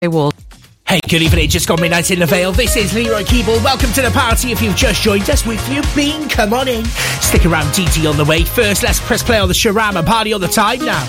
Wall. Hey, good evening, just got midnight in the Vale. This is Leroy Keeble. Welcome to the party. If you've just joined us, with you been, come on in. Stick around, DT on the way. First, let's press play on the Sharam and party on the time now.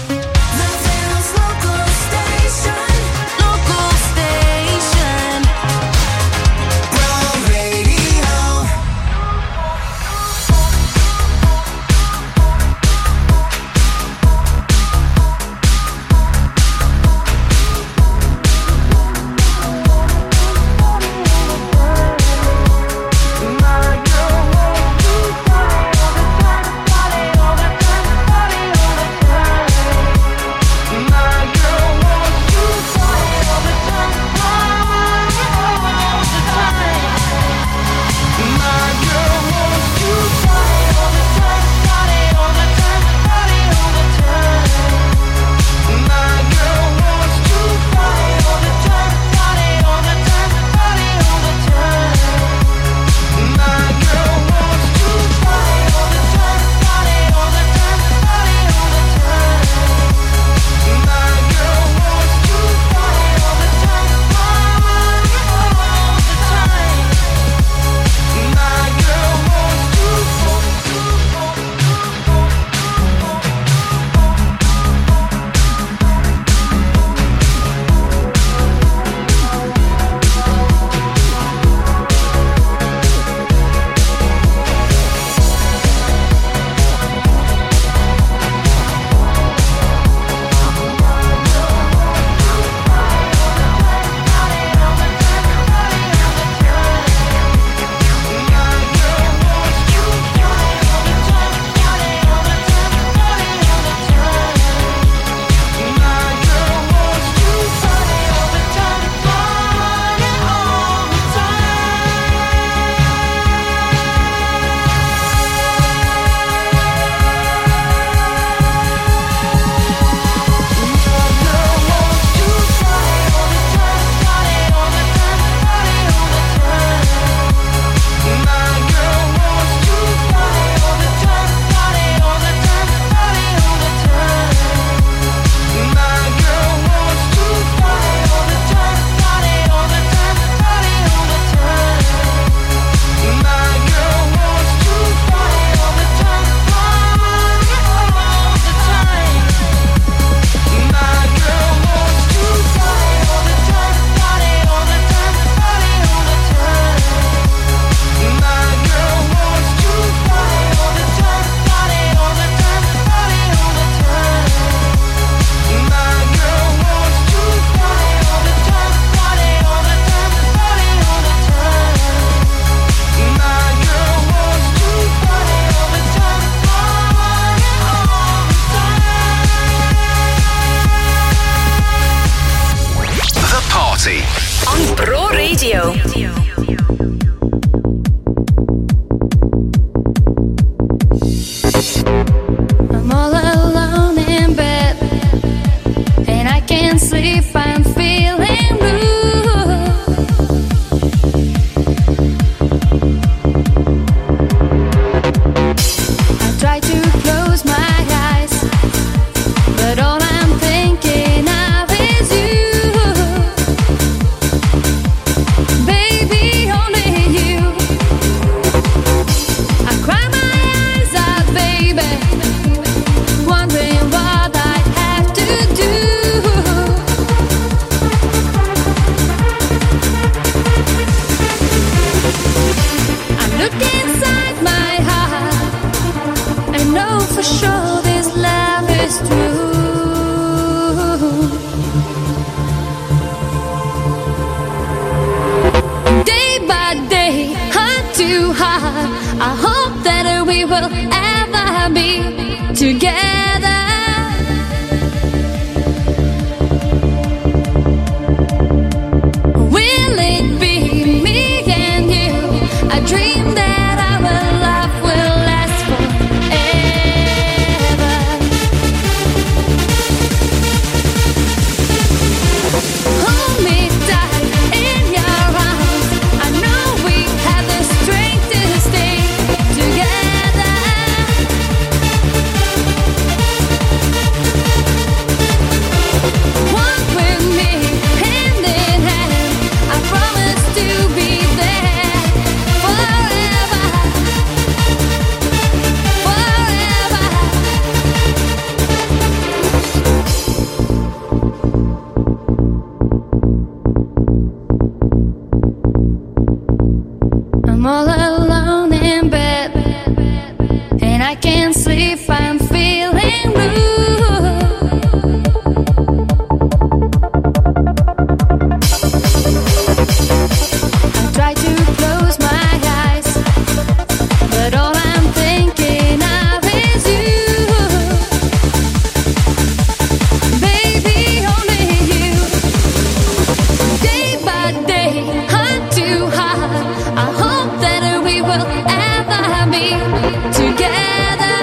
will ever be together.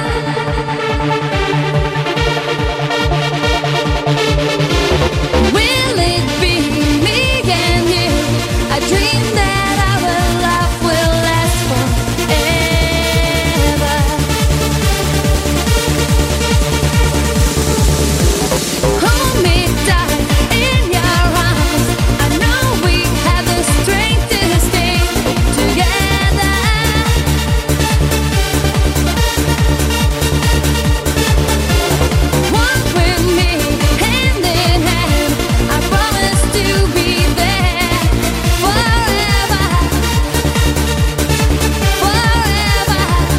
Will it be me and you? I dream that our love will last forever. Hold me tight in your arms. I know we have the strength to stay together. Walk with me hand in hand. I promise to be there forever, forever,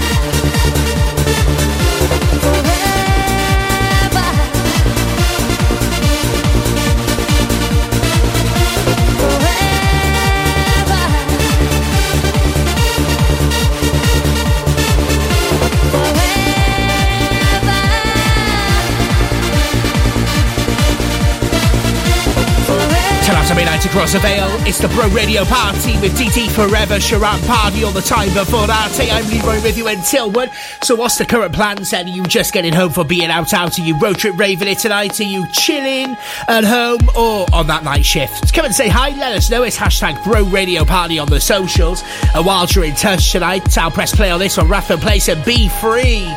Till after midnight across the Vale, it's the Bro Radio Party with DT Forever, Sharam Party all the time. Before that, hey, I'm Leroy with you until 1. So what's the current plans then? Are you just getting home for being out? Are you road trip raving it tonight? Are you chilling at home or on that night shift? Come and say hi, let us know. It's hashtag Bro Radio Party on the socials. And while you're in touch tonight, I'll press play on this on Rathbone Place and be free.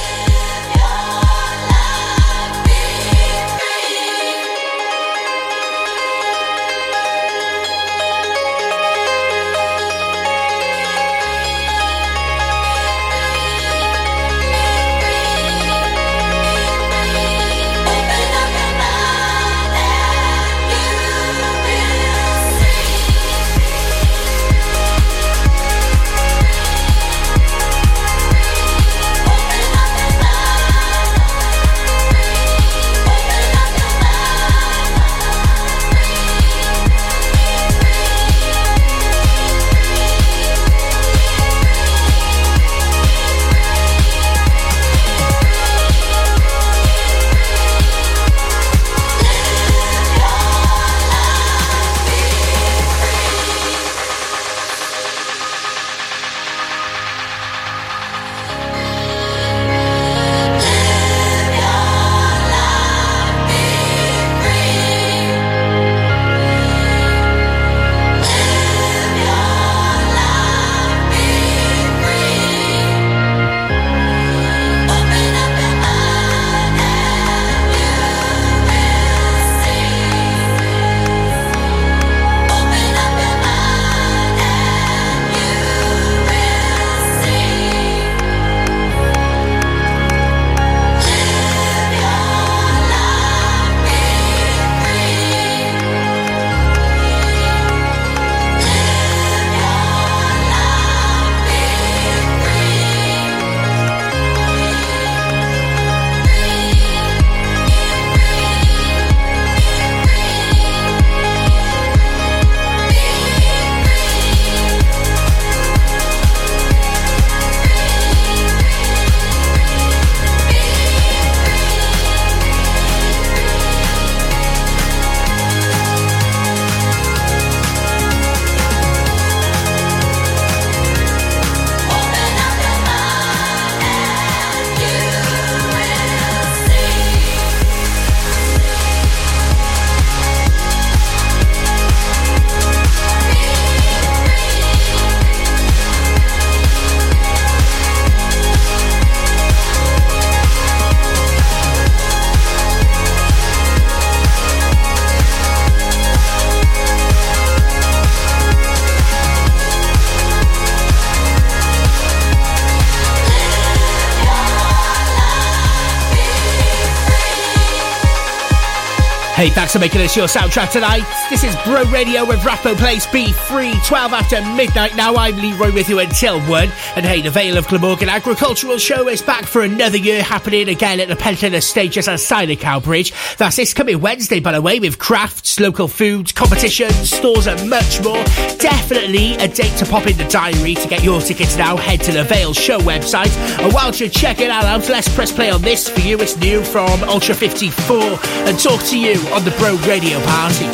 Hey, thanks for making this your soundtrack tonight. This is Bro Radio with Rathbone Place Be Free, 12 after midnight. Now I'm Leroy with you until 1. And hey, the Vale of Glamorgan Agricultural Show is back for another year, happening again at the Pentland Estate just outside of Cowbridge. That's this coming Wednesday, by the way, with crafts, local foods, competitions, stores and much more. Definitely a date to pop in the diary. To get your tickets now, head to the Vale Show website. And while you're checking that out, let's press play on this for you. It's new from Ultra 54 and talk to you on the Bro Radio Party.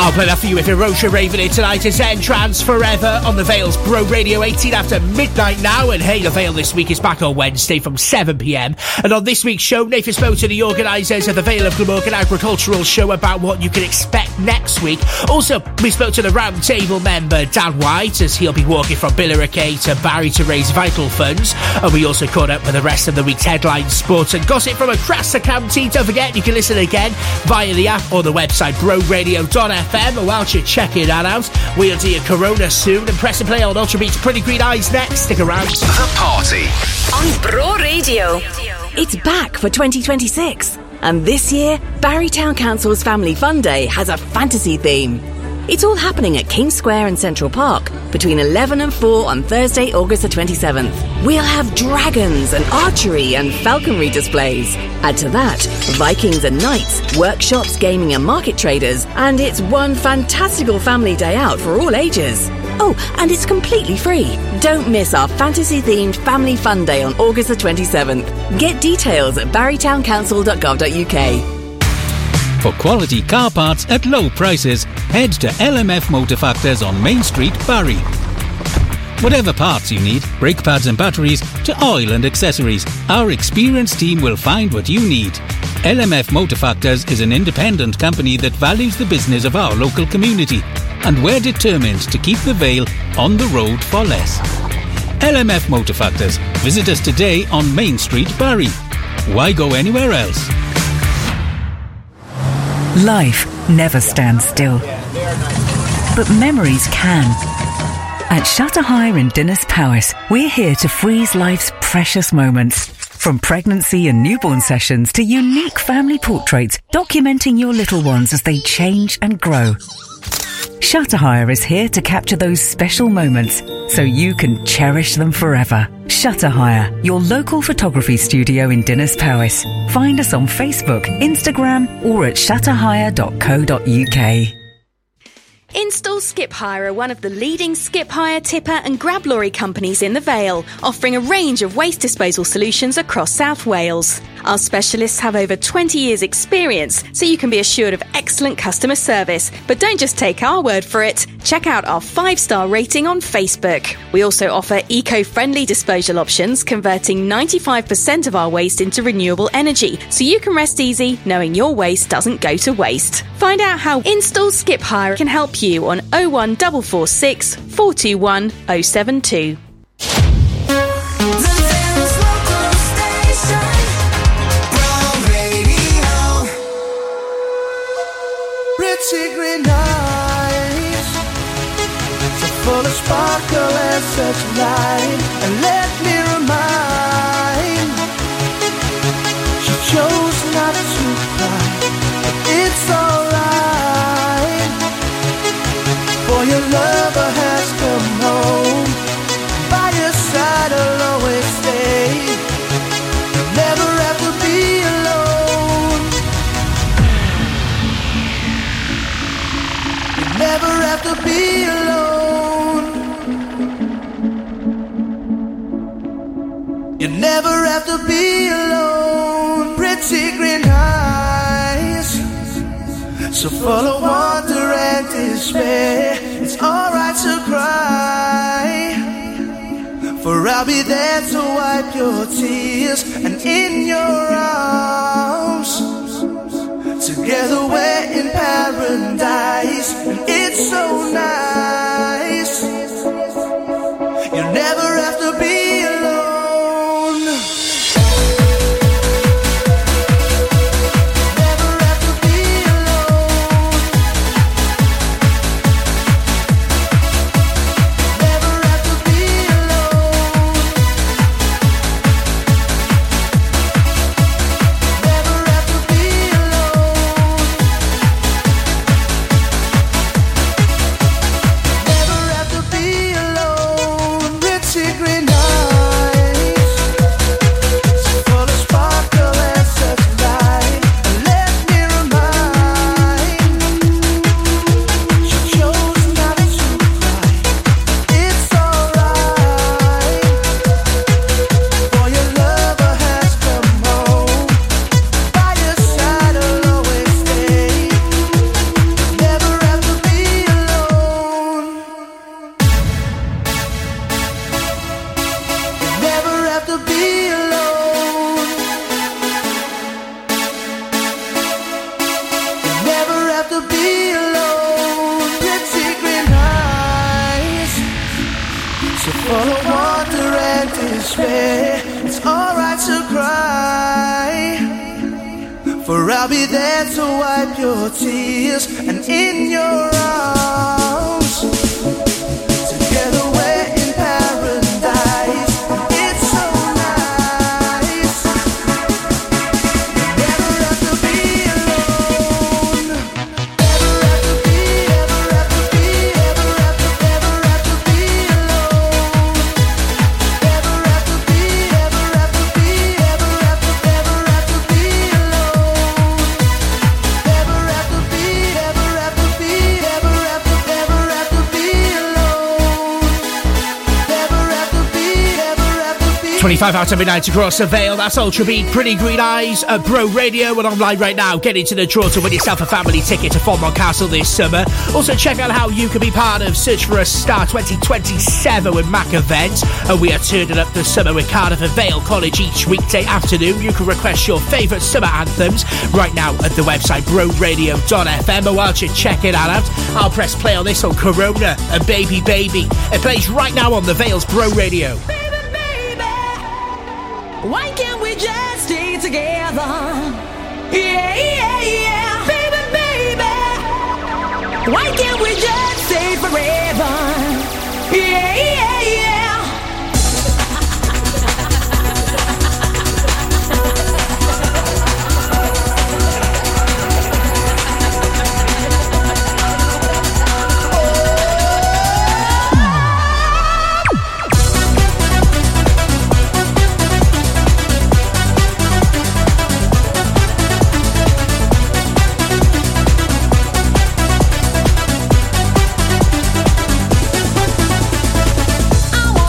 I'll play that for you if you're Rocha raving it tonight. It's Zen Trance Forever on the Vale's Bro Radio, 18 after midnight now. And hey, the Vale this week is back on Wednesday from 7pm. And on this week's show, Nathan spoke to the organisers of the Vale of Glamorgan Agricultural Show about what you can expect next week. Also, we spoke to the Round Table member Dan White, as he'll be walking from Billericay to Barry to raise vital funds. And we also caught up with the rest of the week's headlines, sports and gossip from across the county. Don't forget, you can listen again via the app or the website broradio.fm. And whilst you're checking that out, we'll do your Corona soon and press and play on Ultra Beats Pretty Green Eyes next. Stick around. The Party on Bro Radio. It's back for 2026, and this year Barry Town Council's Family Fun Day has a fantasy theme. It's all happening at King Square and Central Park between 11 and 4 on Thursday, August the 27th. We'll have dragons and archery and falconry displays. Add to that, Vikings and knights, workshops, gaming and market traders, and it's one fantastical family day out for all ages. Oh, and it's completely free. Don't miss our fantasy-themed Family Fun Day on August the 27th. Get details at barrytowncouncil.gov.uk. For quality car parts at low prices, head to LMF Motor Factors on Main Street, Barry. Whatever parts you need, brake pads and batteries, to oil and accessories, our experienced team will find what you need. LMF Motor Factors is an independent company that values the business of our local community, and we're determined to keep the Vale on the road for less. LMF Motor Factors. Visit us today on Main Street, Barry. Why go anywhere else? Life never stands still, but memories can. At Shutter Hire in Dinas Powys, we're here to freeze life's precious moments. From pregnancy and newborn sessions to unique family portraits documenting your little ones as they change and grow. Shutter Hire is here to capture those special moments so you can cherish them forever. Shutter Hire, your local photography studio in Dinas Powys. Find us on Facebook, Instagram or at shutterhire.co.uk. Install Skip Hire are one of the leading skip hire, tipper and grab lorry companies in the Vale, offering a range of waste disposal solutions across South Wales. Our specialists have over 20 years' experience, so you can be assured of excellent customer service. But don't just take our word for it. Check out our 5-star rating on Facebook. We also offer eco-friendly disposal options, converting 95% of our waste into renewable energy, so you can rest easy knowing your waste doesn't go to waste. Find out how Install Skip Hire can help you on 01446 421 072. Green eyes, so full of sparkle and such light. And let me remind, she chose not to cry, but it's alright. For your lover has come home, by your side I'll always stay. You'll never have to be alone. Never have to be alone. You never have to be alone. Pretty green eyes, so full of wonder and despair. It's alright to cry, for I'll be there to wipe your tears. And in your arms, together we're in paradise, and it's so nice. You'll never have to be alone. Never have to be alone. Never have to be alone. Never have to be alone. despair, it's alright to cry. For I'll be there to wipe your tears, and in your arms, together we're in paradise. It's so nice. You never have to be alone. Ever have to be, ever have to be, ever have to be alone. Ever have to be, ever have to be, ever have to be alone. Ever have to be, ever have to be, ever have to be alone. Ever have to be, ever have to be. 25 out of midnight across the Vale. That's Ultra Beat, Pretty Green Eyes at Bro Radio and online right now. Get into the draw to win yourself a family ticket to Fondmont Castle this summer. Also check out how you can be part of Search for a Star 2027 with Mac Events. And we are turning up the summer with Cardiff and Vale College each weekday afternoon. You can request your favourite summer anthems right now at the website broradio.fm. And while you're checking that out, I'll press play on this on Corona and Baby Baby. It plays right now on the Vale's Bro Radio. Why can't we just stay together? Yeah, yeah, yeah. Baby, baby. Why can't we just stay forever? Yeah, yeah, yeah. I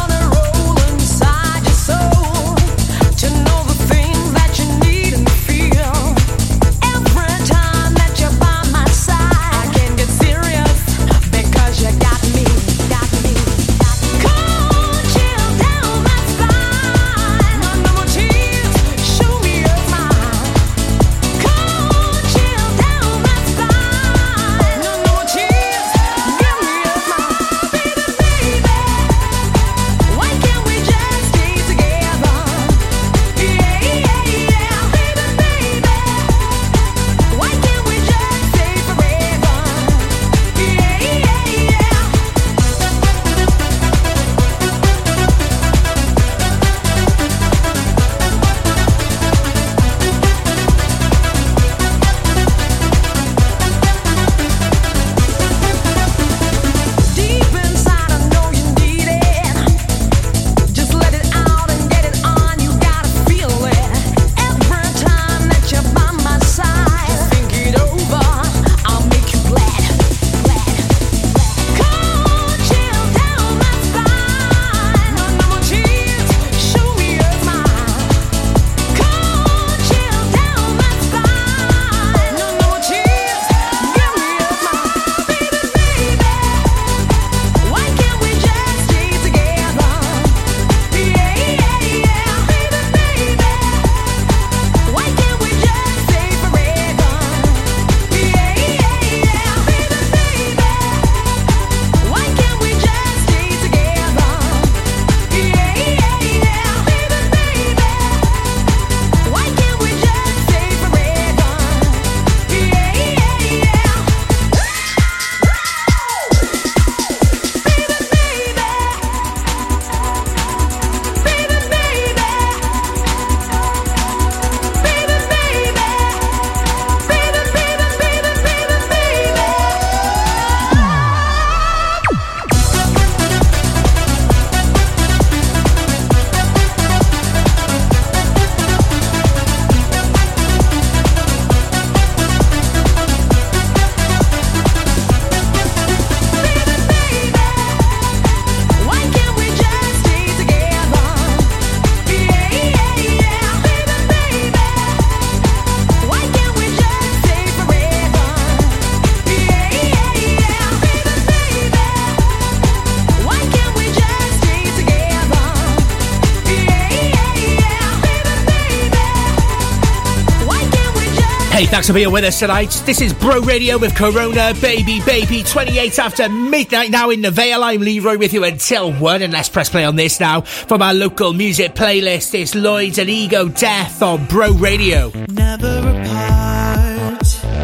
Hey, thanks for being with us tonight. This is Bro Radio with Corona Baby Baby, 28 after midnight now in the Vale. I'm Leroy with you until 1, and let's press play on this now from our local music playlist. It's Lloyds and Ego Death on Bro Radio. Never apart,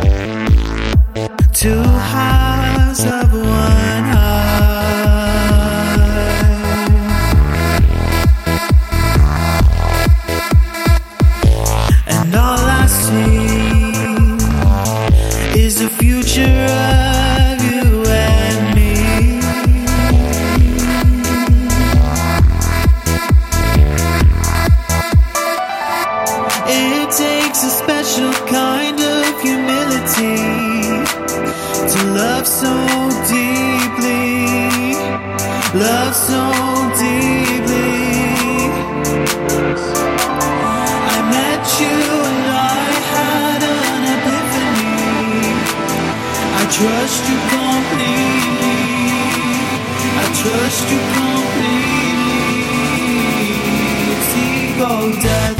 two halves of one heart, and all I see is the future of you and me. It takes a special kind of humility to love so deeply, love so deeply. I met you and I had an epiphany. I trust you completely, I trust you completely. It's ego death.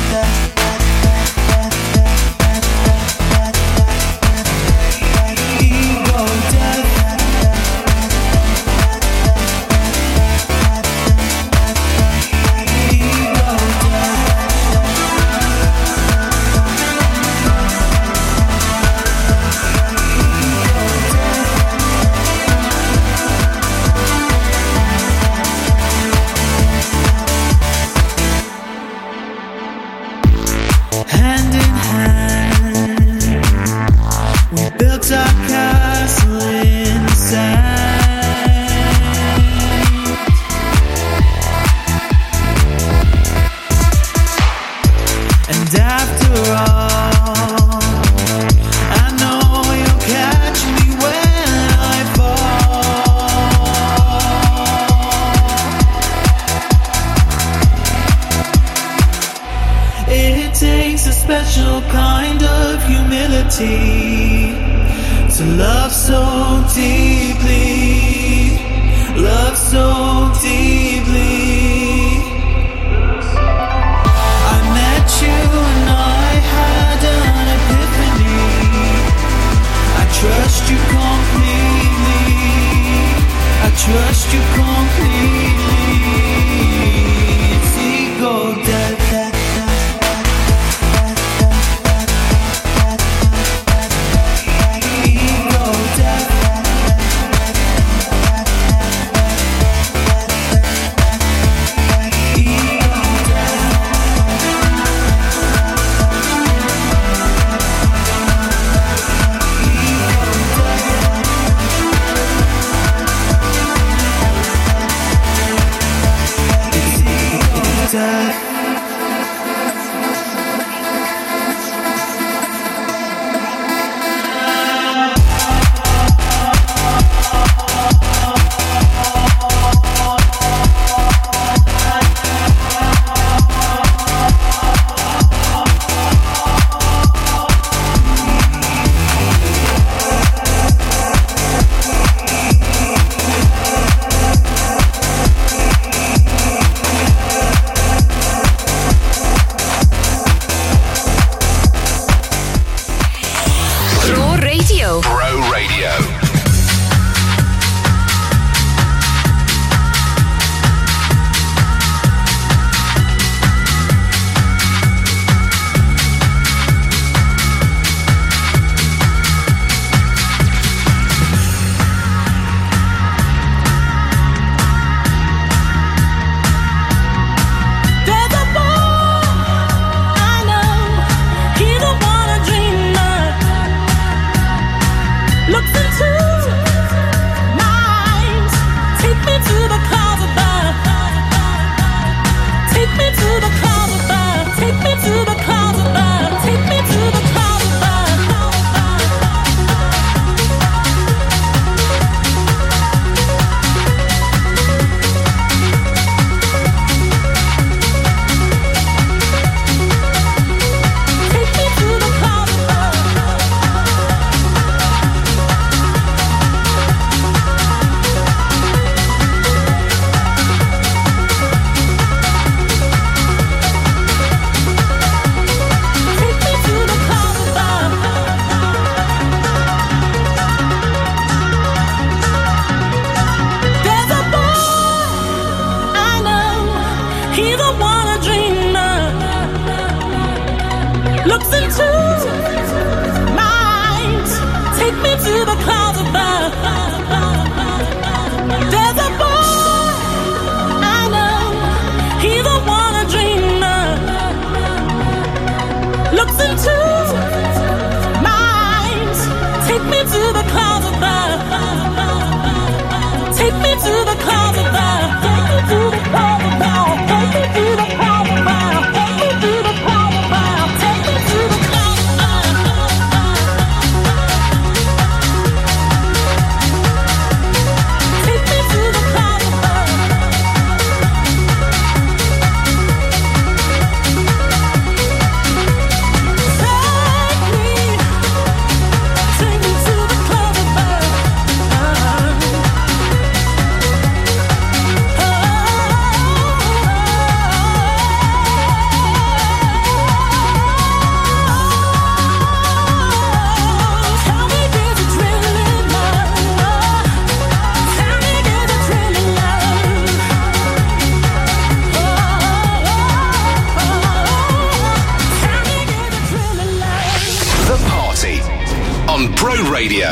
Hand in hand, we built our castle in the sand. And after all, I know you'll catch me when I fall. It takes a special kind of humility to love so deeply, love so deeply. I met you and I had an epiphany. I trust you completely, I trust you completely. It's ego death. Looks into the clouds above. Take me to the clouds above. Take me to the clouds above. Take me to the clouds above. Take me to the clouds above. Take me to the clouds above. Take me to the clouds above. Take me to the clouds above. Tell me there's a thrill in love. Tell me there's a thrill in love. Tell me there's a thrill in love. The Party on Pro Radio.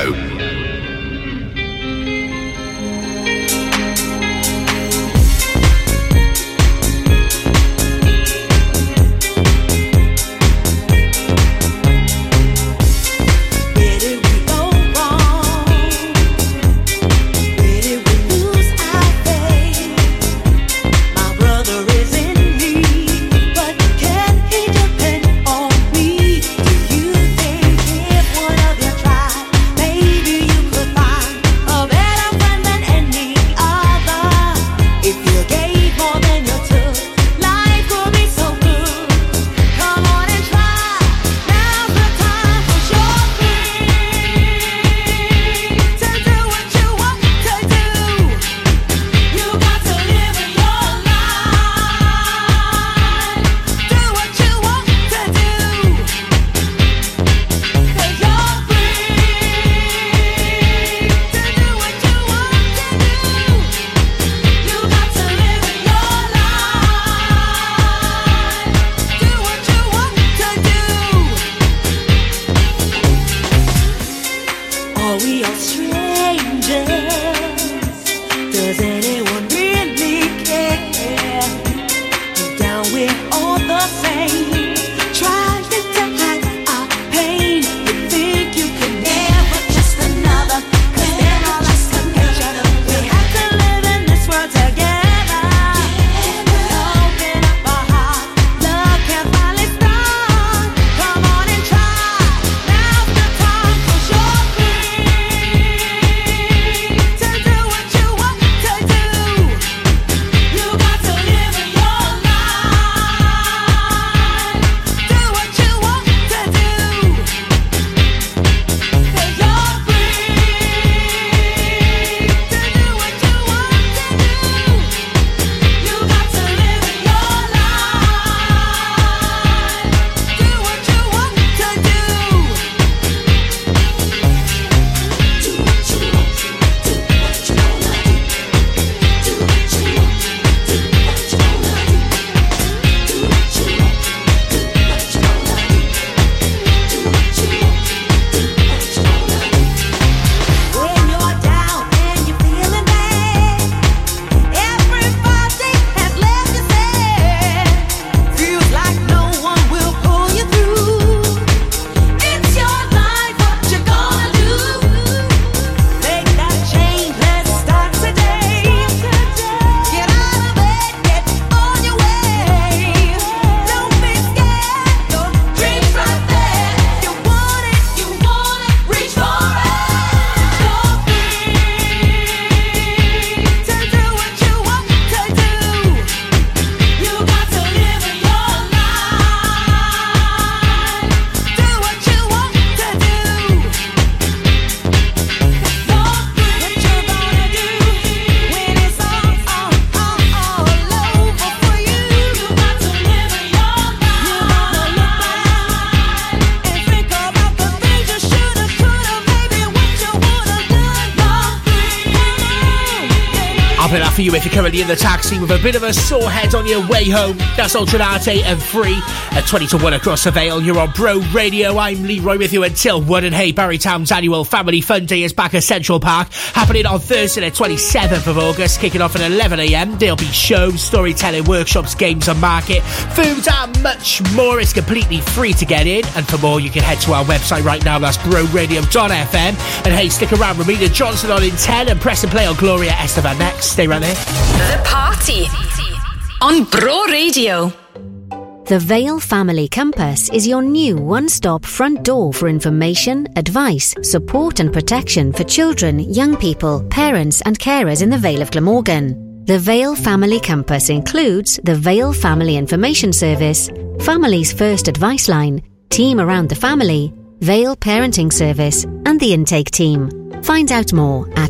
Where did we go wrong? Where did we lose our faith? My brother is in need, but can he depend on me? Do you think if one of you tried, maybe you could find a better friend than any other? If you gave more than you took, life would be so good. Come on and try. Now's the time, 'cause you're free to do what you want to do. You got to live your life. Do what you want to do. 'Cause you're free to do what you want to do. You got to live your life. Do what you want to do. Are we all strangers? Does anyone really care? Deep down we're all the same. Trying to hide our pain. You think you can never trust another, 'cause they're all like together. We have to live in this world together. Open up our hearts, love can finally start. Come on and try. Now's the time, 'cause you're free I'll play that for you if you're currently in the taxi with a bit of a sore head on your way home. That's Ultranate and Free at 20 to 1 across the Vale. You're on Bro Radio. I'm Leroy with you until 1. And hey, Barrytown's annual Family Fun Day is back at Central Park, happening on Thursday the 27th of August, kicking off at 11am. There'll be shows, storytelling, workshops, games and market, food and much more. It's completely free to get in, and for more you can head to our website right now. That's broradio.fm. And hey, stick around with Ramina Johnson on in 10 and press and play on Gloria Estefan next. Stay right there. The Party on Bro Radio. The Vale Family Compass is your new one-stop front door for information, advice, support and protection for children, young people, parents and carers in the Vale of Glamorgan. The Vale Family Compass includes the Vale Family Information Service, Family's First Advice Line, Team Around the Family, Vale Parenting Service and the Intake Team. Find out more at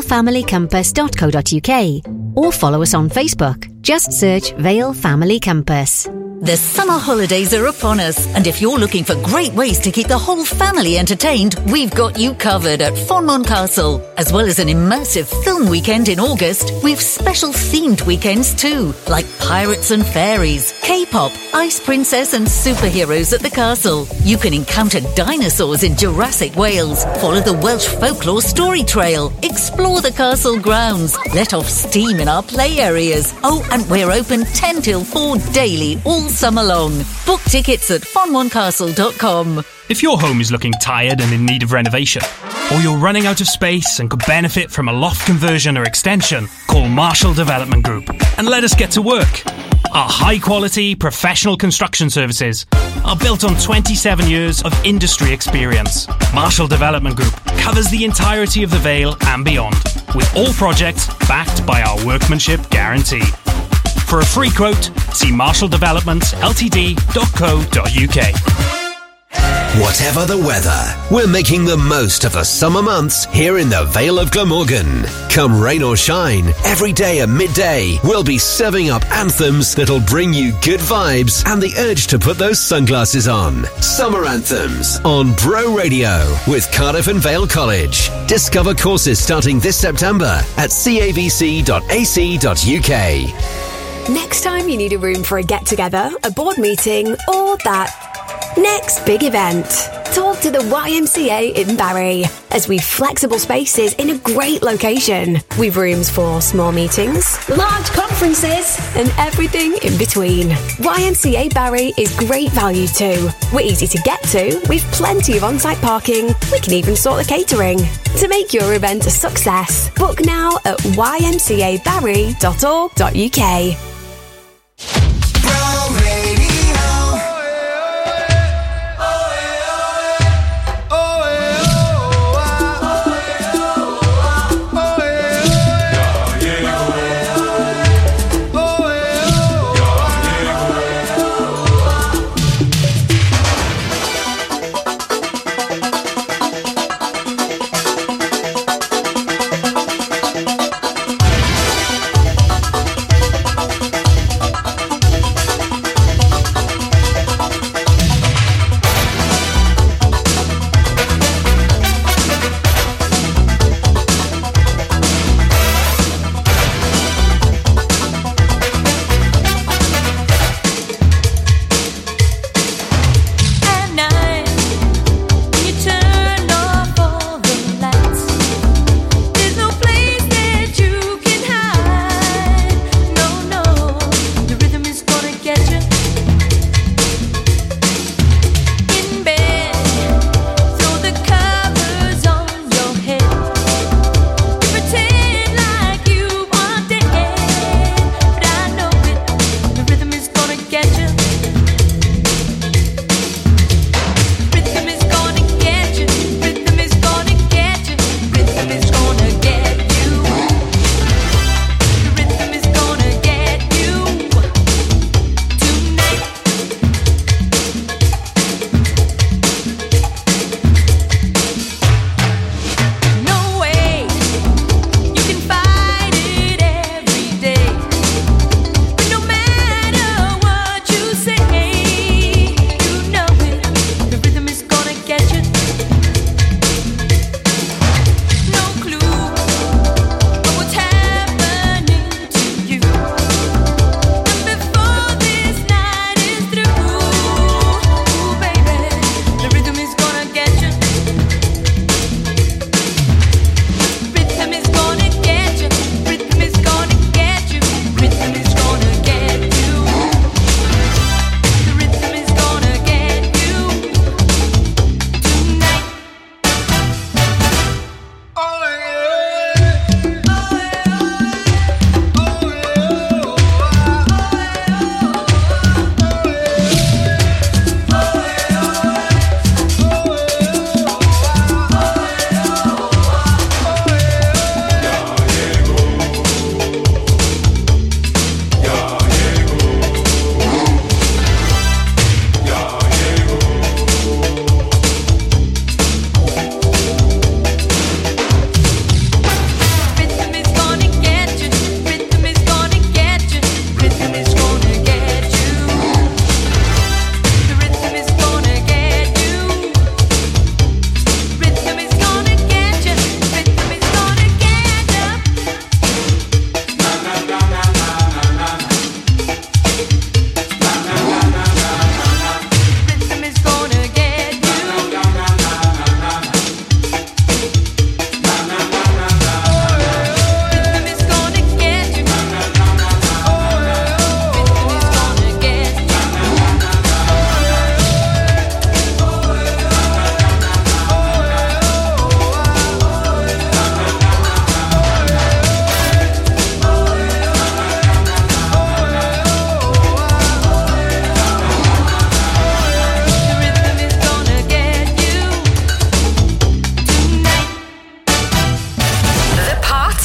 valefamilycompass.co.uk or follow us on Facebook. Just search Vale Family Compass. The summer holidays are upon us, and if you're looking for great ways to keep the whole family entertained, we've got you covered at Fonmont Castle. As well as an immersive film weekend in August, we've special themed weekends too, like Pirates and Fairies, K-pop, Ice Princess and superheroes at the castle. You can encounter dinosaurs in Jurassic Wales, follow the Welsh folklore story trail, explore the castle grounds, let off steam in our play areas. Oh, and we're open 10 till 4 daily, all summer long. Book tickets at fonmoncastle.com. If your home is looking tired and in need of renovation, or you're running out of space and could benefit from a loft conversion or extension, call Marshall Development Group and let us get to work. Our high-quality, professional construction services are built on 27 years of industry experience. Marshall Development Group covers the entirety of the Vale and beyond, with all projects backed by our workmanship guarantee. For a free quote, see marshalldevelopmentltd.co.uk. Whatever the weather, we're making the most of the summer months here in the Vale of Glamorgan. Come rain or shine, every day at midday, we'll be serving up anthems that'll bring you good vibes and the urge to put those sunglasses on. Summer Anthems on Bro Radio with Cardiff and Vale College. Discover courses starting this September at cavc.ac.uk. Next time you need a room for a get-together, a board meeting, or that next big event, talk to the YMCA in Barry, as we've flexible spaces in a great location. We've rooms for small meetings, large conferences, and everything in between. YMCA Barry is great value too. We're easy to get to, with plenty of on-site parking. We can even sort the catering. To make your event a success, book now at ymcabarry.org.uk.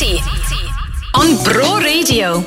Party on Bro Radio.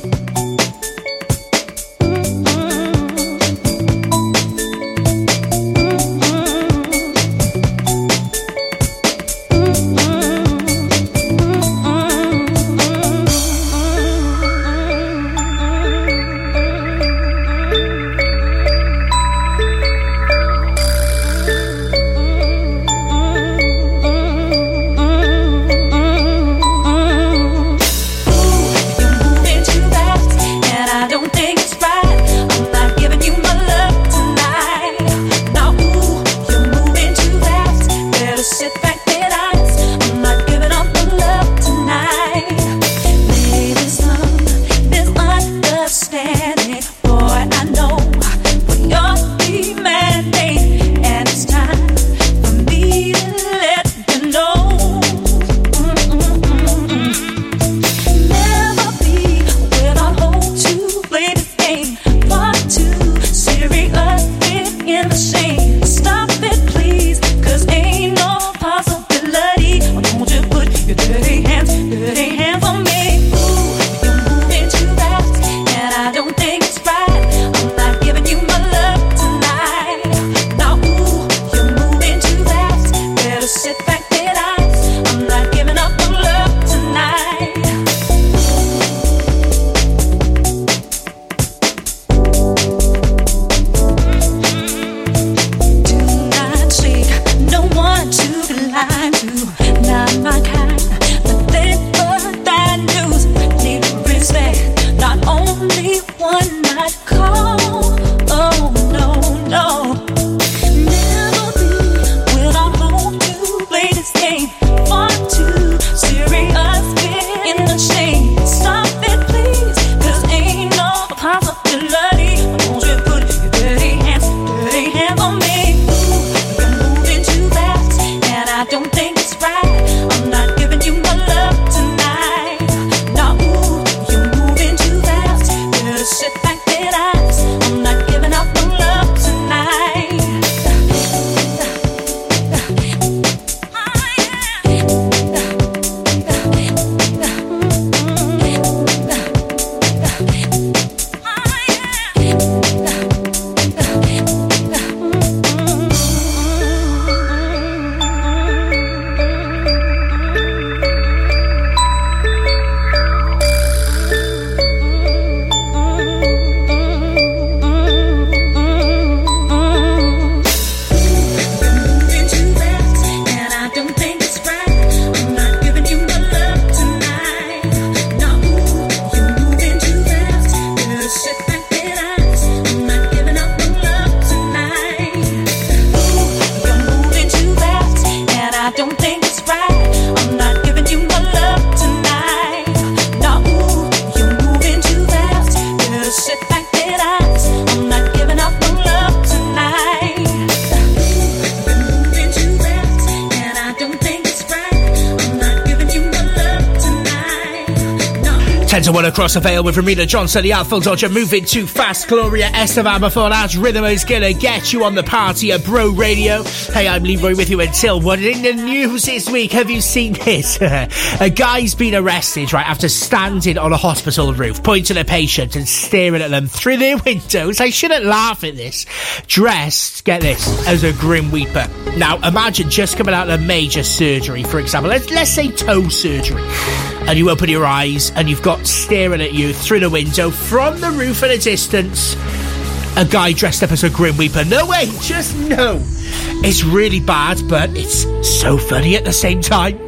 Across the Vale with Ramina Johnson, the Alpha Dodger, Moving Too Fast, Gloria Estevan before that, Rhythm is gonna get you on the party at Bro Radio. Hey, I'm Leroy with you until 1. In the news this week, have you seen this? A guy's been arrested, right, after standing on a hospital roof, pointing at a patient and staring at them through their windows. I shouldn't laugh at this. Dressed, get this, as a Grim Reaper. Now, imagine just coming out of a major surgery, for example, let's say toe surgery. And you open your eyes and you've got staring at you through the window from the roof at a distance a guy dressed up as a Grim Reaper. No way, just no. It's really bad, but it's so funny at the same time.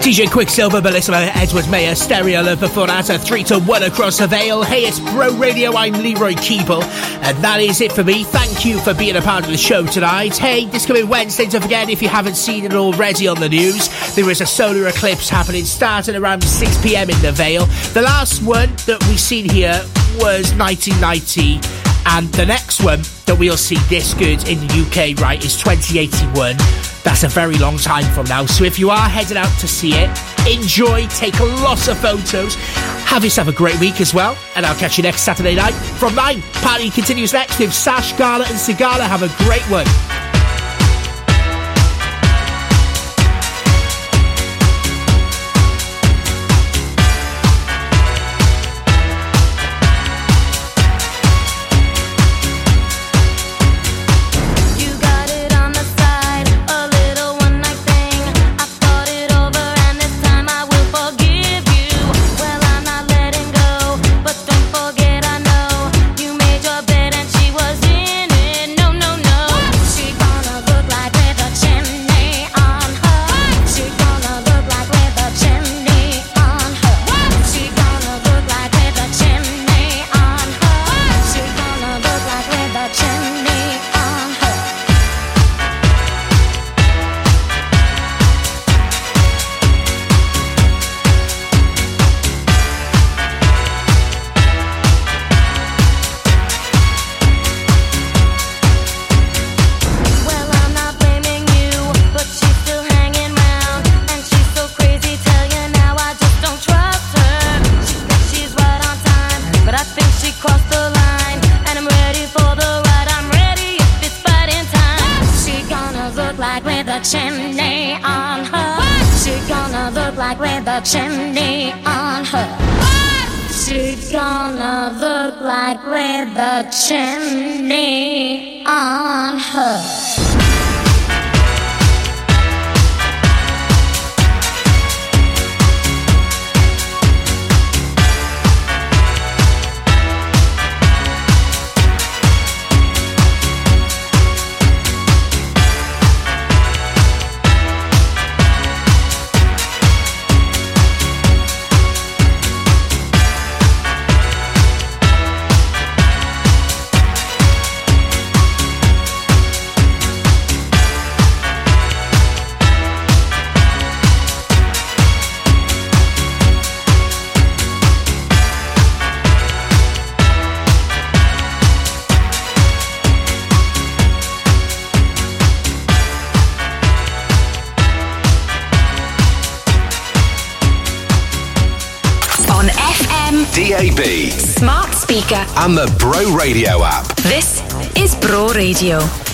DJ Quicksilver, Melissa Edwards Mayer, Stereo Love before that, a 3-1 across the Vale. Hey, it's Bro Radio, I'm Leroy Keeble, and that is it for me. Thank you for being a part of the show tonight. Hey, this coming Wednesday, don't forget, if you haven't seen it already on the news, there is a solar eclipse happening starting around 6 p.m. in the Vale. The last one that we've seen here was 1990, and the next one that we'll see this good in the UK, right, is 2081. That's a very long time from now. So if you are heading out to see it, enjoy, take lots of photos, have yourself a great week as well, and I'll catch you next Saturday night from 9. Party continues next with Sash, Gala and Sigala. Have a great one. chimney on her. She gonna look like with a chimney on her. She gonna look like with a chimney on her. DAB, smart speaker, and the Bro Radio app. This is Bro Radio.